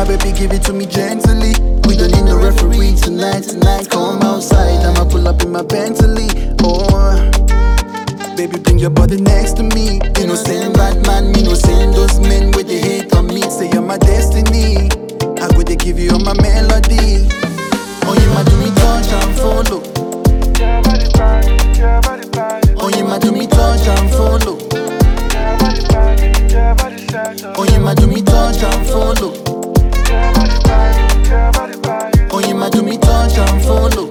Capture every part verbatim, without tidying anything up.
my baby, give it to me gently. We don't need no referee tonight, tonight. Come outside, I'ma pull up in my Bentley. Oh, baby, bring your body next to me. You know, saying bad man, me no saying those men with the hate on me. Say you're my destiny. I go to give you all my melody. Oh, you ma do me touch and follow. Oh, you ma do me touch and follow. Oh, you ma do me touch and follow. Oh, you ma do me touch and follow.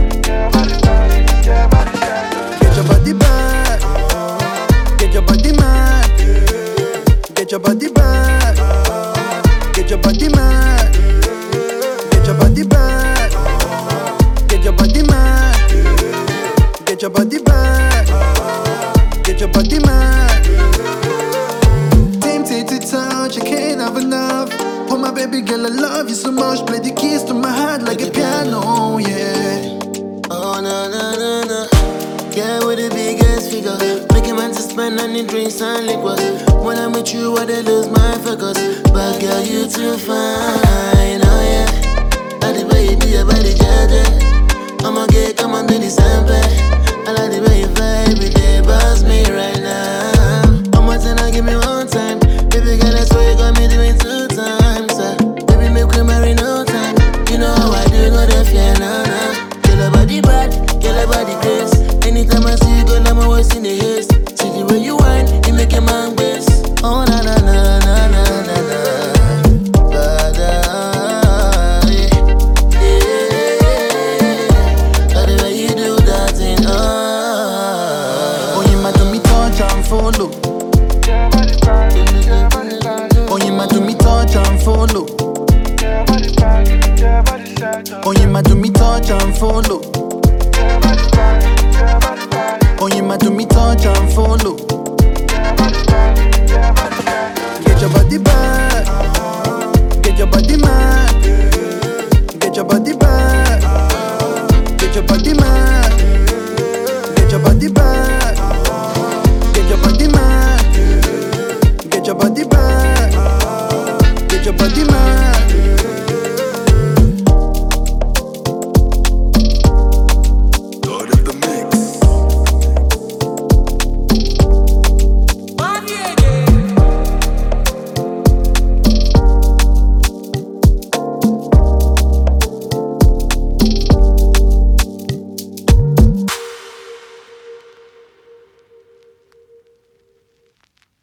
Get your body back. Get your body mad. Get your body back. Get your body mad. Get your body back. Get your body mad. Get your body back. Get your body mad. Tempted to touch, I can't have enough. Oh my baby girl, I love you so much. Play the keys to my heart like a piano, yeah. Oh no no no no. Yeah, with the biggest figure, making man to spend on the drinks and liquors. When I'm with you, I dey lose my focus. But girl, you too fine, oh yeah. I like the way you do your body, jaja. I'ma get come on to the sample. I like the way you vibe, it dey buzz me right now.